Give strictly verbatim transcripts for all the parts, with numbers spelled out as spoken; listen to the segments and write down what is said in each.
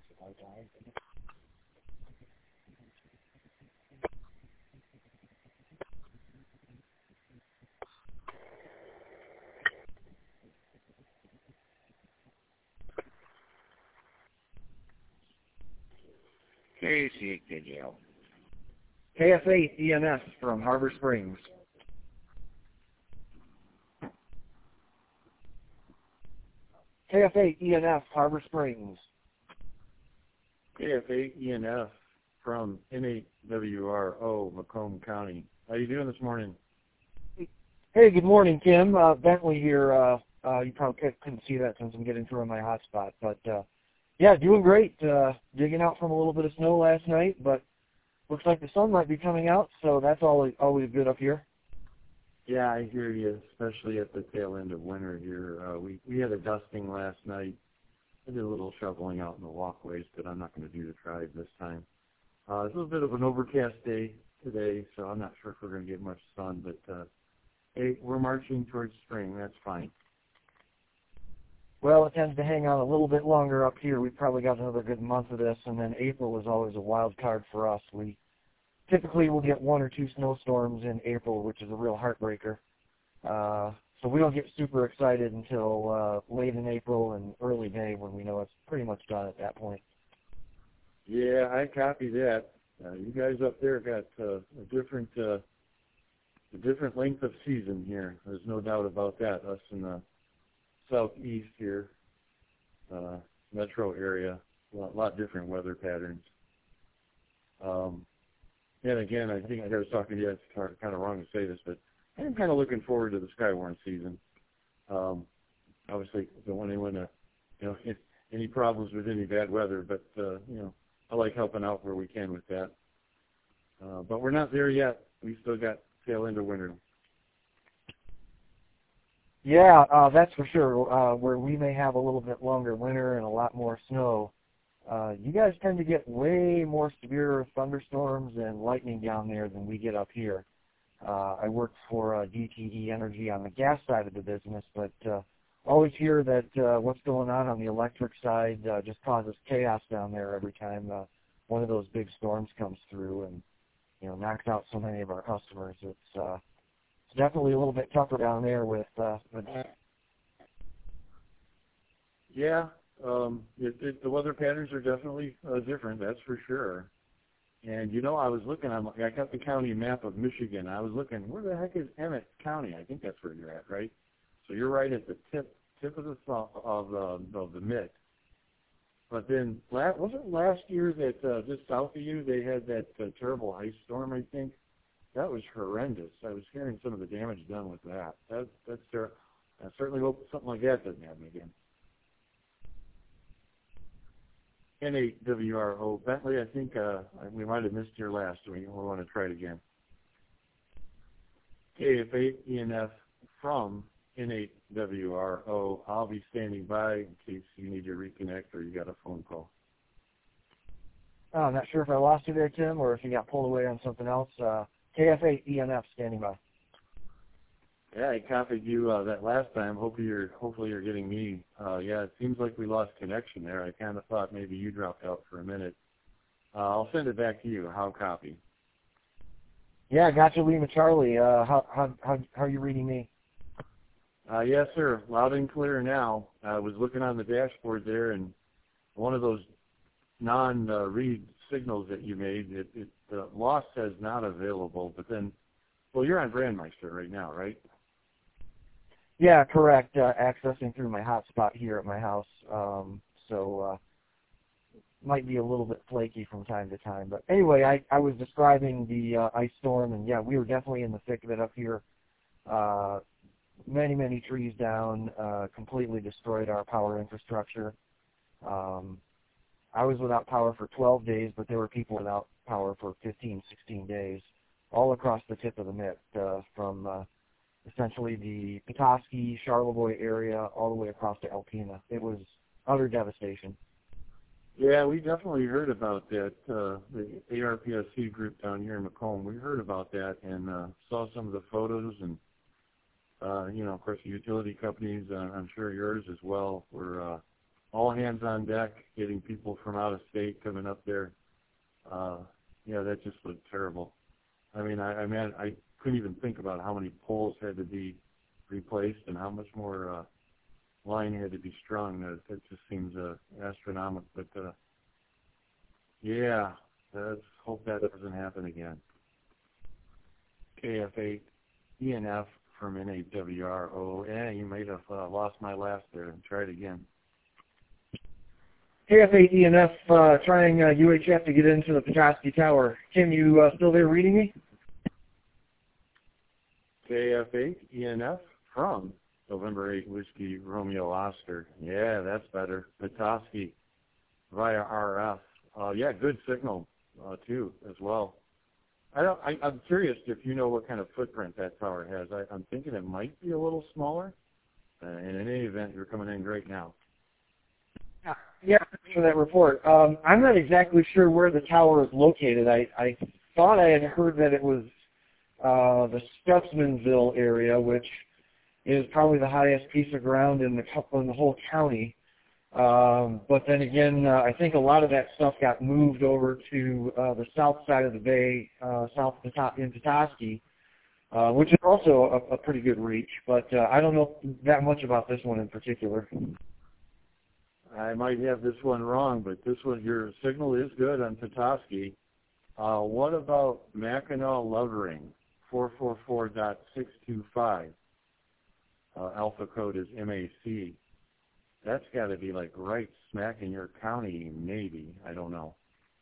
K C K J L. K F eight E N F from Harbor Springs. K F eight E N F, Harbor Springs. K F eight E N F from N eight W R O, Macomb County. How you doing this morning? Hey, good morning, Kim. Uh, Bentley here. Uh, uh, you probably couldn't see that since I'm getting through on my hotspot. But, uh, yeah, doing great. Uh, digging out from a little bit of snow last night, but looks like the sun might be coming out, so that's always, always good up here. Yeah, I hear you, especially at the tail end of winter here. Uh, we, we had a dusting last night. I did a little shoveling out in the walkways, but I'm not going to do the drive this time. Uh, it's a little bit of an overcast day today, so I'm not sure if we're going to get much sun, but uh, hey, we're marching towards spring. That's fine. Well, it tends to hang on a little bit longer up here. We've probably got another good month of this, and then April is always a wild card for us. We typically will get one or two snowstorms in April, which is a real heartbreaker. Uh, so we don't get super excited until uh, late in April and early May when we know it's pretty much done at that point. Yeah, I copy that. Uh, you guys up there got uh, a different uh, a different length of season here. There's no doubt about that. Us in the southeast here, uh, metro area, a lot, lot different weather patterns. Um, and again, I think I was talking to you, it's kind of wrong to say this, but I'm kind of looking forward to the Skywarn season. Um, obviously, don't want anyone to, you know, hit any problems with any bad weather, but, uh, you know, I like helping out where we can with that. Uh, but we're not there yet. We still got tail end of winter. Yeah, uh, that's for sure. Uh, where we may have a little bit longer winter and a lot more snow, uh, you guys tend to get way more severe thunderstorms and lightning down there than we get up here. Uh, I work for uh, D T E Energy on the gas side of the business, but uh, always hear that uh, what's going on on the electric side uh, just causes chaos down there every time uh, one of those big storms comes through and, you know, knocks out so many of our customers. It's uh, it's definitely a little bit tougher down there with. Uh, with yeah, um, it, it, the weather patterns are definitely uh, different. That's for sure. And, you know, I was looking, I'm, I got the county map of Michigan. I was looking, where the heck is Emmett County? I think that's where you're at, right? So you're right at the tip tip of the of the of the mitt. But then, last, wasn't last year that uh, just south of you they had that uh, terrible ice storm? I think that was horrendous. I was hearing some of the damage done with that. That that's terrible. I certainly hope something like that doesn't happen again. N eight W R O Bentley, I think uh, we might have missed your last. We, we want to try it again. K F eight E N F from N eight W R O. I'll be standing by in case you need to reconnect or you got a phone call. oh, I'm not sure if I lost you there, Tim, or if you got pulled away on something else. Uh, K F eight E N F standing by. Yeah, I copied you uh, that last time. Hopefully you're, hopefully you're getting me. Uh, yeah, it seems like we lost connection there. I kind of thought maybe you dropped out for a minute. Uh, I'll send it back to you. How copy? Yeah, gotcha, Lima Charlie. Uh, how how how how are you reading me? Uh, yes, sir. Loud and clear now. I was looking on the dashboard there, and one of those non-read signals that you made, it, it uh, lost says not available. But then, well, you're on Brandmeister right now, right? Yeah, correct. Uh, accessing through my hotspot here at my house, um, so uh, might be a little bit flaky from time to time. But anyway, I, I was describing the uh, ice storm, and yeah, we were definitely in the thick of it up here. Uh, many, many trees down, uh, completely destroyed our power infrastructure. Um, I was without power for twelve days, but there were people without power for fifteen, sixteen days, all across the tip of the mitt, uh, from uh, essentially the Petoskey, Charlevoix area, all the way across to Alpena. It was utter devastation. Yeah, we definitely heard about that. Uh, the A R P S C group down here in Macomb, we heard about that and uh, saw some of the photos and, uh, you know, of course, the utility companies, uh, I'm sure yours as well, were uh, all hands on deck, getting people from out of state coming up there. Uh, yeah, that just looked terrible. I mean, I, I mean, I couldn't even think about how many poles had to be replaced and how much more uh, line had to be strung. That, that just seems uh, astronomical. But uh, yeah, let's hope that doesn't happen again. K F eight E N F from N A W R O. Yeah, you might have uh, lost my last there and try it again. K F eight E N F uh, trying uh, U H F to get into the Petoskey Tower. Tim, you uh, still there reading me? K F eight E N F from November eight Whiskey Romeo Oscar. Yeah, that's better. Petoskey via R F. Uh, yeah, good signal uh, too as well. I don't, I, I'm curious if you know what kind of footprint that tower has. I, I'm thinking it might be a little smaller. Uh, in any event, you're coming in great now. Yeah, yeah, thanks for that report. Um, I'm not exactly sure where the tower is located. I, I thought I had heard that it was uh, the Stutzmanville area, which is probably the highest piece of ground in the in the whole county. Um, but then again, uh, I think a lot of that stuff got moved over to uh, the south side of the bay, uh, south in Petoskey, uh, which is also a, a pretty good reach. But uh, I don't know that much about this one in particular. I might have this one wrong, but this one, your signal is good on Petoskey. Uh, what about Mackinac Lovering, four four four dot six two five? Uh, alpha code is M A C. That's got to be like right smack in your county, maybe. I don't know.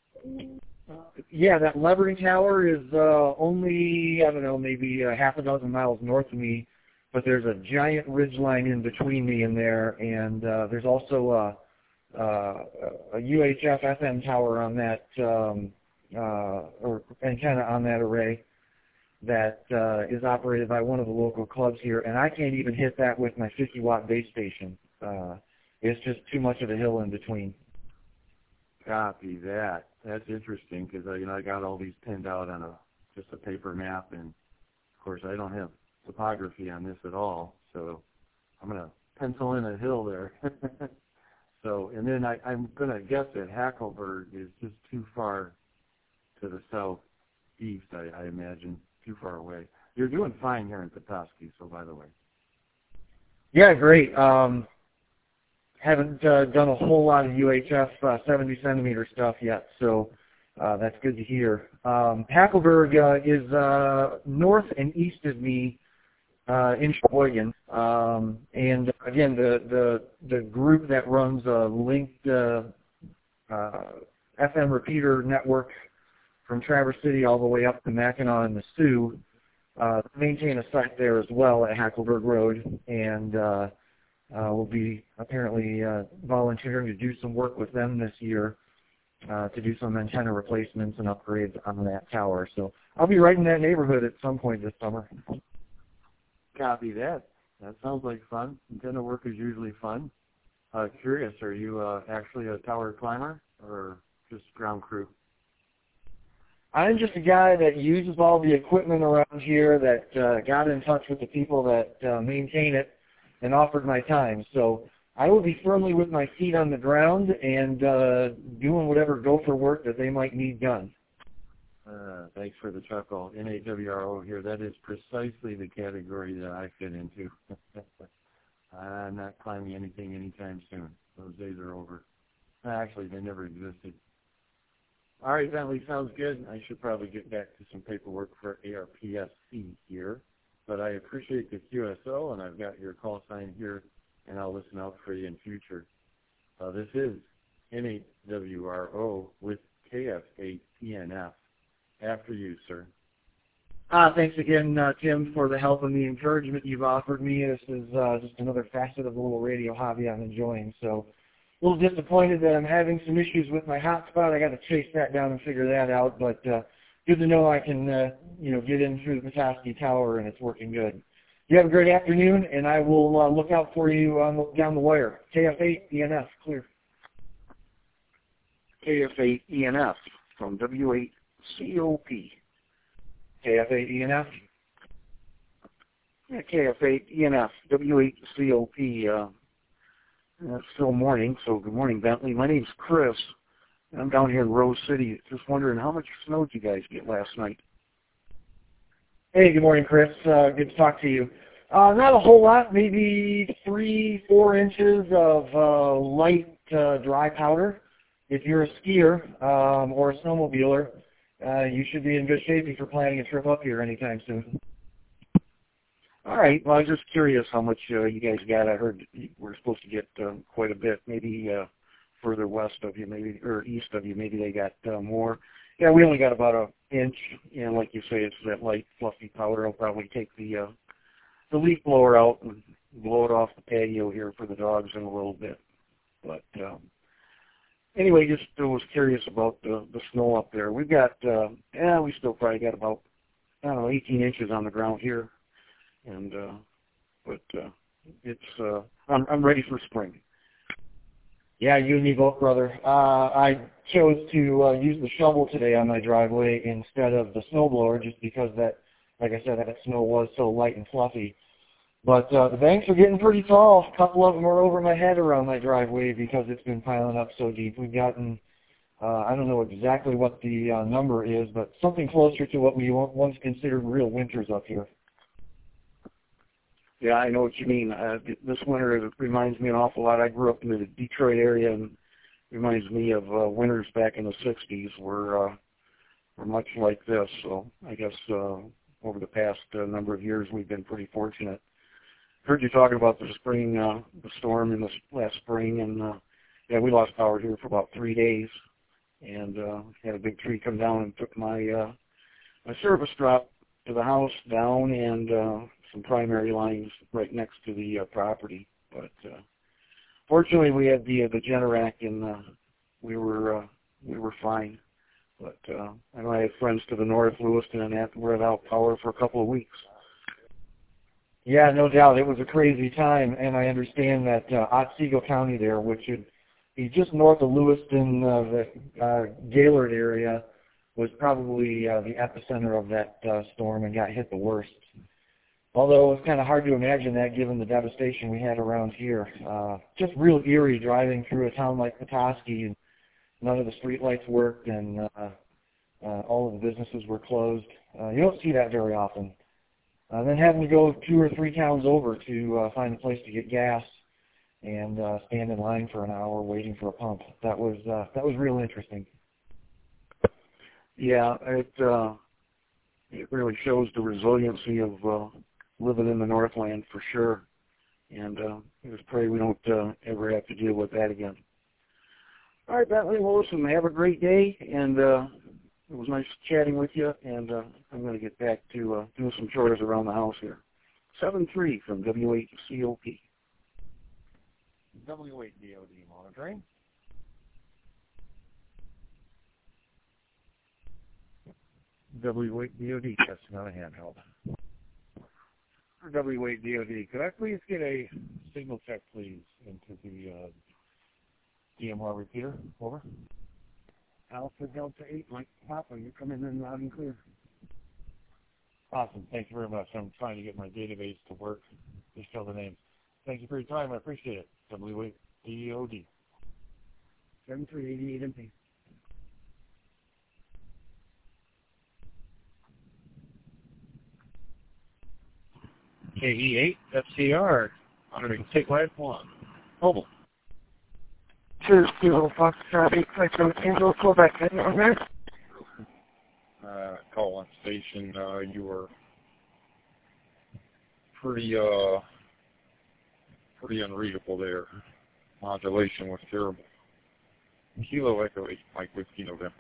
Yeah, that Levering Tower is uh, only, I don't know, maybe a half a dozen miles north of me, but there's a giant ridge line in between me and there, and uh, there's also a, uh, a U H F F M tower on that, um, uh, or antenna on that array that uh, is operated by one of the local clubs here, and I can't even hit that with my fifty watt base station. Uh, it's just too much of a hill in between. Copy that. That's interesting because uh, you know I got all these pinned out on a just a paper map, and of course I don't have topography on this at all, so I'm gonna pencil in a hill there. So, and then I, I'm gonna guess that Hackleburg is just too far to the southeast. I, I imagine too far away. You're doing fine here in Petoskey, so by the way. Yeah, great. Um, haven't uh, done a whole lot of U H F uh, seventy centimeter stuff yet, so uh, that's good to hear. Um, Hackleburg uh, is uh, north and east of me uh, in Sheboygan, um, and again, the, the the group that runs a linked uh, uh, F M repeater network from Traverse City all the way up to Mackinac and the Sioux uh, maintain a site there as well at Hackleburg Road, and uh, Uh, we'll be apparently uh, volunteering to do some work with them this year uh, to do some antenna replacements and upgrades on that tower. So I'll be right in that neighborhood at some point this summer. Copy that. That sounds like fun. Antenna work is usually fun. Uh, curious, are you uh, actually a tower climber or just ground crew? I'm just a guy that uses all the equipment around here, that uh, got in touch with the people that uh, maintain it and offered my time. So I will be firmly with my feet on the ground and uh, doing whatever gopher work that they might need done. Uh, thanks for the chuckle. N A W R O here. That is precisely the category that I fit into. I'm not climbing anything anytime soon. Those days are over. Actually, they never existed. All right, Bentley, sounds good. I should probably get back to some paperwork for A R P S C here. But I appreciate the Q S O, and I've got your call sign here, and I'll listen out for you in future. Uh, this is N A W R O with K F eight E N F. After you, sir. Uh, thanks again, uh, Tim, for the help and the encouragement you've offered me. This is uh, just another facet of the little radio hobby I'm enjoying. So a little disappointed that I'm having some issues with my hotspot. I got to chase that down and figure that out, but uh, good to know I can, uh, you know, get in through the Petoskey Tower and it's working good. You have a great afternoon, and I will uh, look out for you on the, down the wire. K F eight E N F, clear. K F eight E N F from W eight C O P. K F eight E N F? Yeah, K F eight E N F, W eight C O P. Uh, Uh, It's still morning, so good morning, Bentley. My name's Chris. I'm down here in Rose City. Just wondering, how much snow did you guys get last night? Hey, good morning, Chris. Uh, good to talk to you. Uh, not a whole lot, maybe three, four inches of uh, light uh, dry powder. If you're a skier um, or a snowmobiler, uh, you should be in good shape if you're planning a trip up here anytime soon. All right. Well, I was just curious how much uh, you guys got. I heard you were supposed to get um, quite a bit, maybe uh, further west of you, maybe or east of you. Maybe they got uh, more. Yeah, we only got about an inch. And like you say, it's that light, fluffy powder. I'll probably take the uh, the leaf blower out and blow it off the patio here for the dogs in a little bit. But um, anyway, just uh, was curious about the, the snow up there. We've got, uh, yeah, we still probably got about, I don't know, eighteen inches on the ground here. And uh, but uh, it's uh, I'm I'm ready for spring. Yeah, you and me both, brother. Uh, I chose to uh, use the shovel today on my driveway instead of the snowblower, just because that, like I said, that snow was so light and fluffy. But uh, the banks are getting pretty tall. A couple of them are over my head around my driveway because it's been piling up so deep. We've gotten, uh, I don't know exactly what the uh, number is, but something closer to what we once considered real winters up here. Yeah, I know what you mean. Uh, this winter it reminds me an awful lot. I grew up in the Detroit area, and it reminds me of uh, winters back in the sixties were uh, were much like this. So I guess uh, over the past uh, number of years, we've been pretty fortunate. Heard you talking about the spring, uh, the storm in the last spring, and uh, yeah, we lost power here for about three days, and uh, had a big tree come down and took my uh, my service drop to the house down, and uh, some primary lines right next to the uh, property. But uh, fortunately, we had the uh, the Generac, and uh, we were uh, we were fine. But uh, I know I had friends to the north, Lewiston, and that were without power for a couple of weeks. Yeah, no doubt. It was a crazy time, and I understand that uh, Otsego County there, which would be just north of Lewiston, uh, the uh, Gaylord area, was probably uh, the epicenter of that uh, storm and got hit the worst. Although it's kind of hard to imagine that given the devastation we had around here. Uh, just real eerie driving through a town like Petoskey, and none of the streetlights worked, and uh, uh, all of the businesses were closed. Uh, you don't see that very often. Uh, then having to go two or three towns over to uh, find a place to get gas and uh, stand in line for an hour waiting for a pump. That was uh, that was real interesting. Yeah, it uh, it really shows the resiliency of uh, living in the Northland for sure. And uh, I just pray we don't uh, ever have to deal with that again. All right, Bentley, well, listen, have a great day, and uh, it was nice chatting with you, and uh, I'm going to get back to uh, doing some chores around the house here. seven three from W eight C O P. W eight D O D monitoring. W eight D O D testing on a handheld. W eight D O D, could I please get a signal check, please, into the uh, D M R repeater? Over. Alpha Delta eight, Mike Papa, you're coming in loud and clear. Awesome. Thank you very much. I'm trying to get my database to work to show the names. Thank you for your time. I appreciate it. W eight D O D. seven three eight eight M P. K E eight F C R. Monitoring statewide one. Mobile. Two Kilo Foxtrot eight Echo Tango Quebec. Anyone there? Uh, call on station. Uh, you were pretty, uh, pretty unreadable there. Modulation was terrible. Kilo Echo eight Mike Whiskey November.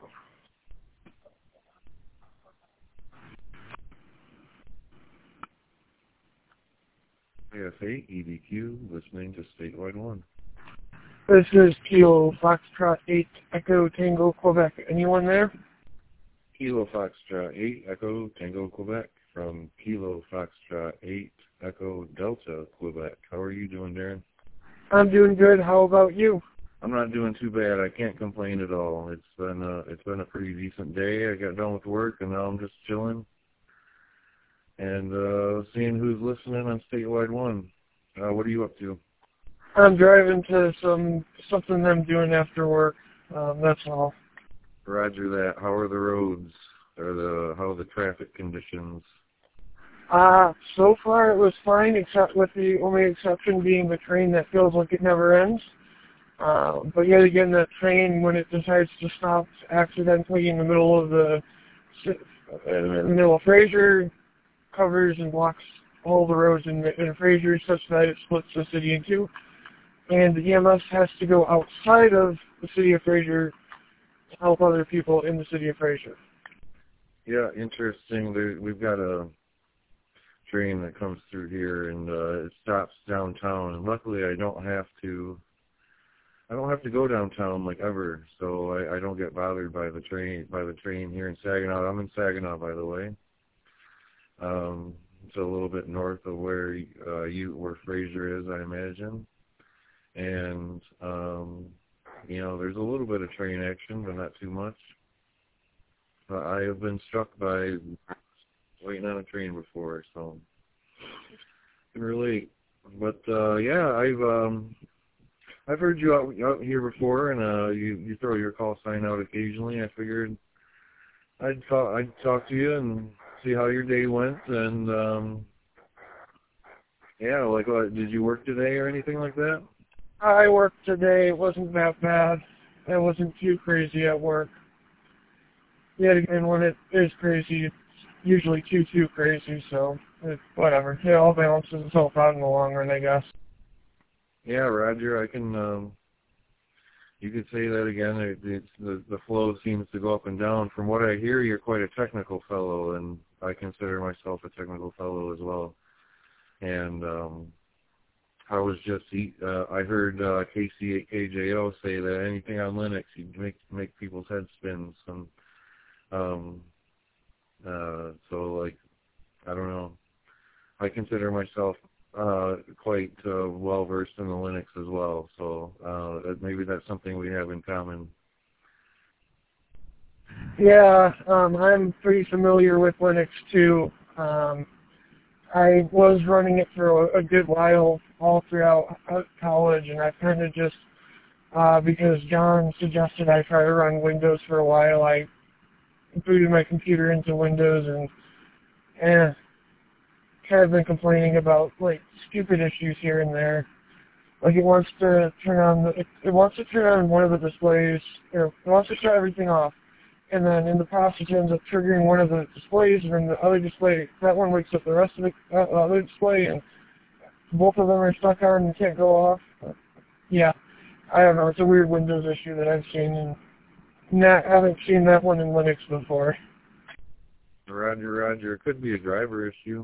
A F A E D Q listening to statewide one. This is Kilo Foxtrot eight Echo Tango Quebec. Anyone there? Kilo Foxtrot eight Echo Tango Quebec from Kilo Foxtrot eight Echo Delta Quebec. How are you doing, Darren? I'm doing good. How about you? I'm not doing too bad. I can't complain at all. It's been a, it's been a pretty decent day. I got done with work and now I'm just chilling and uh, seeing who's listening on statewide one. Uh, what are you up to? I'm driving to some something I'm doing after work. Um, that's all. Roger that. How are the roads? Or the how are the traffic conditions? Uh, so far it was fine, except with the only exception being the train that feels like it never ends. Uh, but yet again, that train, when it decides to stop accidentally in the middle of the, in the middle of Fraser, covers and blocks all the roads in, in Fraser such that it splits the city in two. And the E M S has to go outside of the city of Fraser to help other people in the city of Fraser. Yeah, interesting. There, we've got a train that comes through here, and uh, it stops downtown. And luckily, I don't have to. I don't have to go downtown like ever, so I, I don't get bothered by the train by the train here in Saginaw. I'm in Saginaw, by the way. Um, it's a little bit north of where uh, you where Fraser is, I imagine. And um, you know, there's a little bit of train action, but not too much. Uh, I have been struck by waiting on a train before, so I can relate. But uh, yeah, I've um, I've heard you out, out here before, and uh, you you throw your call sign out occasionally. I figured I'd talk I'd talk to you and see how your day went, and um, yeah, like what, did you work today or anything like that? I worked today. It wasn't that bad. It wasn't too crazy at work. Yet again, when it is crazy, it's usually too, too crazy, so it, whatever. It all balances itself out in the long run, I guess. Yeah, Roger, I can, um, you could say that again. It, it's, the, the flow seems to go up and down. From what I hear, you're quite a technical fellow, and I consider myself a technical fellow as well. And um, I was just, uh, I heard uh, K C eight K J O say that anything on Linux, you make make people's heads spin. Some, um, uh, so like, I don't know. I consider myself uh, quite uh, well versed in the Linux as well. So uh, maybe that's something we have in common. Yeah, um, I'm pretty familiar with Linux too. Um, I was running it for a, a good while, all throughout college, and I kind of just, uh, because John suggested I try to run Windows for a while, I booted my computer into Windows and, eh, kind of been complaining about, like, stupid issues here and there. Like, it wants to turn on, the, it, it wants to turn on one of the displays, or it wants to shut everything off. And then in the process it ends up triggering one of the displays, and then the other display, that one wakes up the rest of the uh, other display, and both of them are stuck on and can't go off. But yeah, I don't know. It's a weird Windows issue that I've seen, and not, I haven't seen that one in Linux before. Roger, Roger. It could be a driver issue,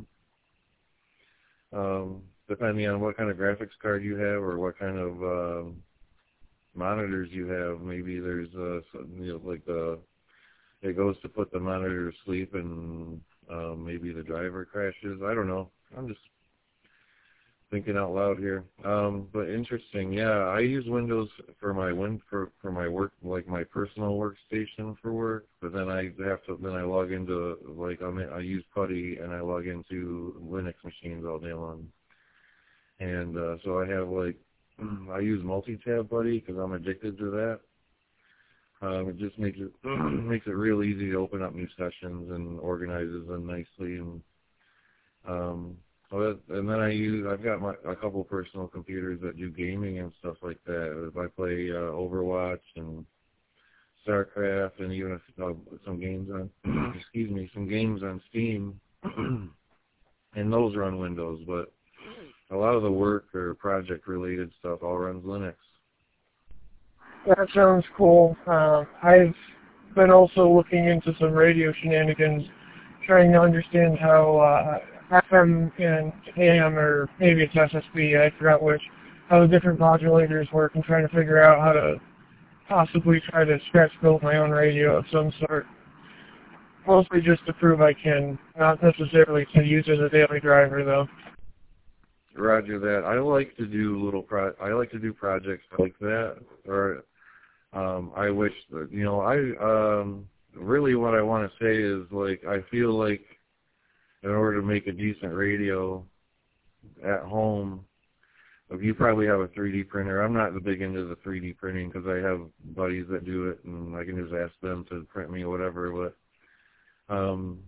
um, depending on what kind of graphics card you have or what kind of um, monitors you have. Maybe there's uh, some, you know, like the it goes to put the monitor to sleep, and um, maybe the driver crashes. I don't know. I'm just thinking out loud here. Um, but interesting. Yeah, I use Windows for my win for for my work, like my personal workstation for work. But then I have to then I log into like I mean, I use PuTTY and I log into Linux machines all day long. And uh, so I have like I use multi-tab PuTTY because I'm addicted to that. Um, it just makes it makes it real easy to open up new sessions and organizes them nicely. And um, and then I use I've got my a couple of personal computers that do gaming and stuff like that. I play uh, Overwatch and StarCraft and even uh, some games on excuse me some games on Steam, and those run Windows. But a lot of the work or project related stuff all runs Linux. That sounds cool. Uh, I've been also looking into some radio shenanigans, trying to understand how uh, F M and A M, or maybe it's S S B, I forgot which, how the different modulators work, and trying to figure out how to possibly try to scratch build my own radio of some sort. Mostly just to prove I can, not necessarily to use as a daily driver, though. Roger that. I like to do little pro. I like to do projects like that, or um, I wish that, you know, I um, really what I want to say is like I feel like in order to make a decent radio at home, you probably have a three D printer. I'm not big into the three D printing because I have buddies that do it, and I can just ask them to print me whatever. But um,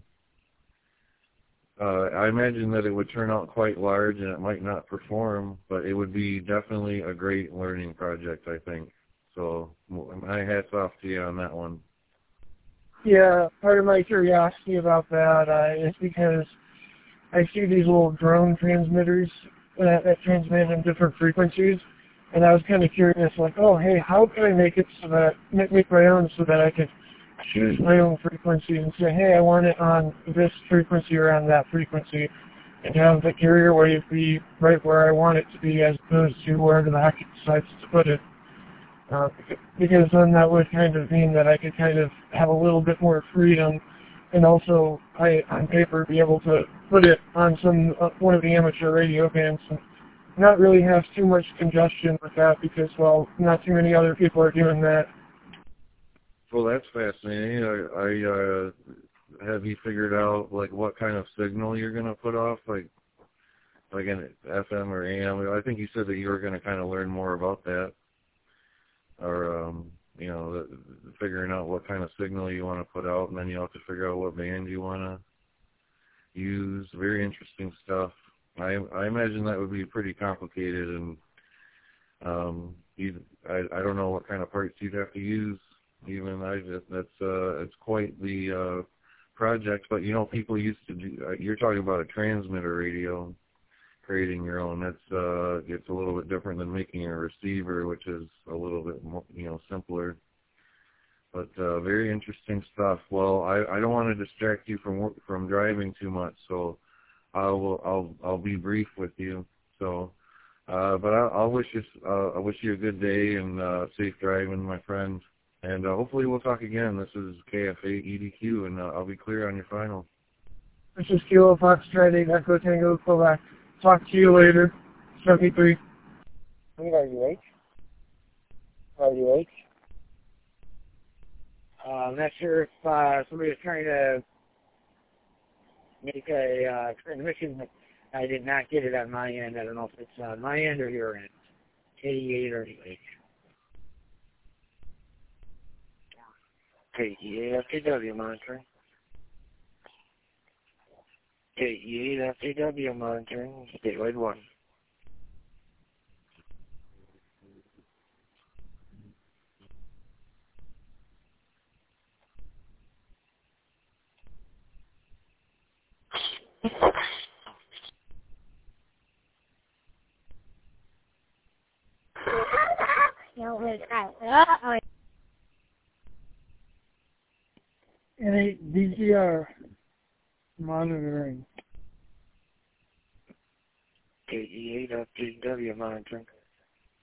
uh, I imagine that it would turn out quite large, and it might not perform, but it would be definitely a great learning project, I think. So my hat's off to you on that one. Yeah, part of my curiosity about that uh, is because I see these little drone transmitters that, that transmit in different frequencies, and I was kind of curious, like, oh, hey, how can I make it so that make, make my own so that I can choose my own frequency and say, hey, I want it on this frequency or on that frequency, and have the carrier wave be right where I want it to be as opposed to wherever the heck it decides to put it. Uh, because then that would kind of mean that I could kind of have a little bit more freedom, and also I, on paper, be able to put it on some uh, one of the amateur radio bands and not really have too much congestion with that because, well, not too many other people are doing that. Well, that's fascinating. I, I uh, have you figured out like what kind of signal you're going to put off, like like an F M or A M? I think you said that you were going to kind of learn more about that, or um, you know, the, the figuring out what kind of signal you want to put out, and then you have to figure out what band you want to use. Very interesting stuff. I I imagine that would be pretty complicated, and um, you I I don't know what kind of parts you'd have to use. Even I that's uh it's quite the uh project. But you know, people used to do. Uh, you're talking about a transmitter radio, creating your own. That's uh it's a little bit different than making a receiver, which is a little bit more, you know, simpler. But uh, very interesting stuff. Well, I I don't want to distract you from from driving too much, so I will I'll I'll be brief with you. So. Uh, but I, I'll wish you uh, I wish you a good day and uh, safe driving, my friend. And uh, hopefully we'll talk again. This is K F A E D Q, and uh, I'll be clear on your final. This is Kilo Foxtrot eight Echo Tango Quebec. Talk to you later. seventy-three. Are you H? Are you H? Uh, I'm not sure if uh, somebody was trying to make a uh, transmission, but I did not get it on my end. I don't know if it's on my end or your end. K E eight or U H. K E eight F A W monitoring. K E eight F A W monitoring. Statewide one. And D C R monitoring. K E eight F A W monitoring.